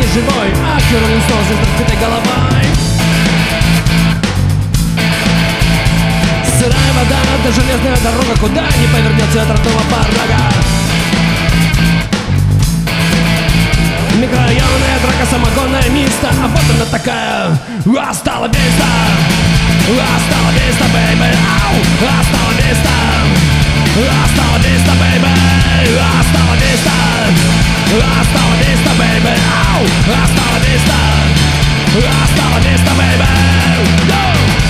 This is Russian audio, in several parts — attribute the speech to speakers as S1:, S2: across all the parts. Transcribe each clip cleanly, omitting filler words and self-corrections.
S1: живой, а Rolling Stones с разбитой головой. Сырая вода, да железная дорога, куда не повернется от родного порога. Микрорайонная драка, самогонная миста, а вот она такая, hasta la vista, hasta la vista, baby, ау, hasta la vista, hasta la vista, baby, hasta la vista, hasta la vista, baby, ау, hasta la vista, hasta la vista, baby, yo.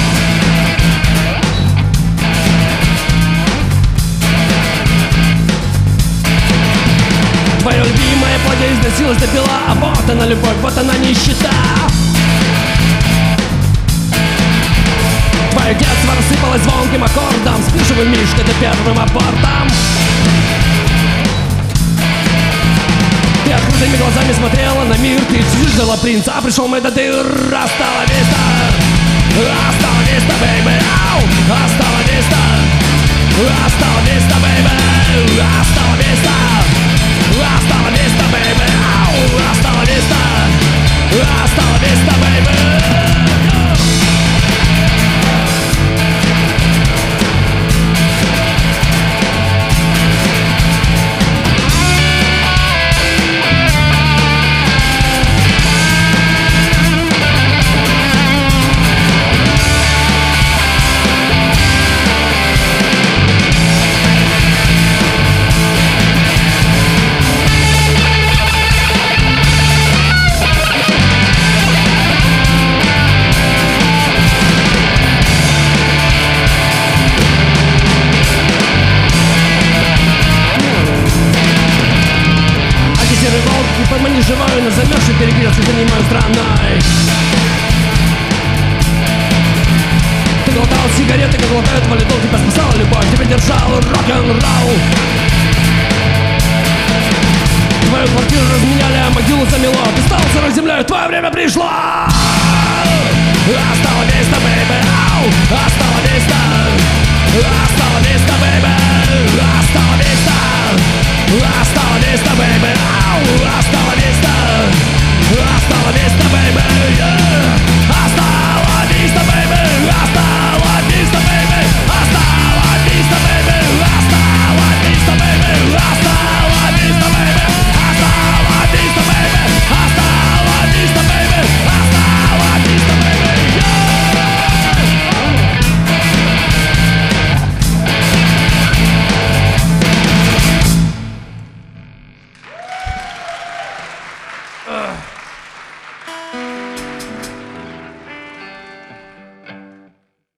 S1: Твое любимое платье износилось до бела, а вот она любовь, вот она нищета. Твое детство рассыпалось звонким аккордом, с плюшевым мишкой да первым абортом. Ты открытыми глазами смотрела на мир, ты ждала принца, а пришел мой додыр. Hasta la vista, hasta la vista, baby, ау, hasta la vista, hasta la vista, baby, hasta la vista, hasta la vista, baby, ау, hasta la vista, hasta la vista, baby. Помани живой, назовешь и перегрелся занимаю страной. Ты глотал сигареты, как глотают валидол. Тебя спасала любовь, тебя держал рок-н-ролл. Твою квартиру разменяли, а могилу замело. Ты стал сырой землей, твое время пришло. Hasta la vista, baby, ау, hasta la vista, hasta la vista, baby, hasta la vista, hasta la vista, baby, ау, hasta la vista, hasta la vista, baby, yeah. Hasta la vista, baby, hasta la vista, baby, hasta la vista, baby, hasta la vista, baby, hasta la vista, baby, hasta la vista, baby, hasta la vista, baby, hasta la vista, baby, yeah. Ugh.